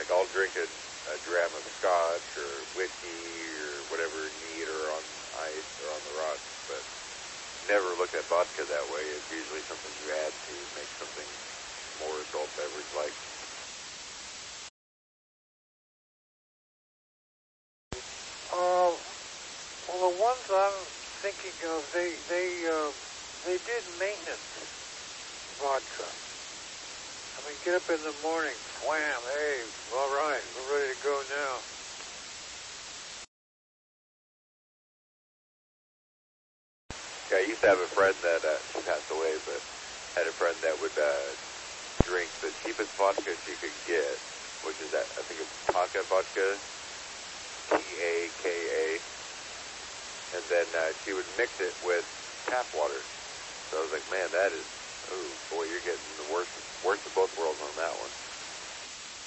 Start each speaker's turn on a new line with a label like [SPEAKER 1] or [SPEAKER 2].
[SPEAKER 1] Like I'll drink a dram of scotch or whiskey or whatever neat or on ice or on the rocks, but never looked at vodka that way. It's usually something you add to make something more adult beverage like.
[SPEAKER 2] Well, the ones I'm thinking of, they did maintenance vodka. I mean, get up in the morning, wham, hey, all right, we're ready to go now.
[SPEAKER 1] Yeah, I used to have a friend that she passed away, but had a friend that would drink the cheapest vodka she could get, which is that I think it's Taka vodka, Taka, and then she would mix it with tap water. So I was like, man, that is, oh boy, you're getting the worst of both worlds on that one.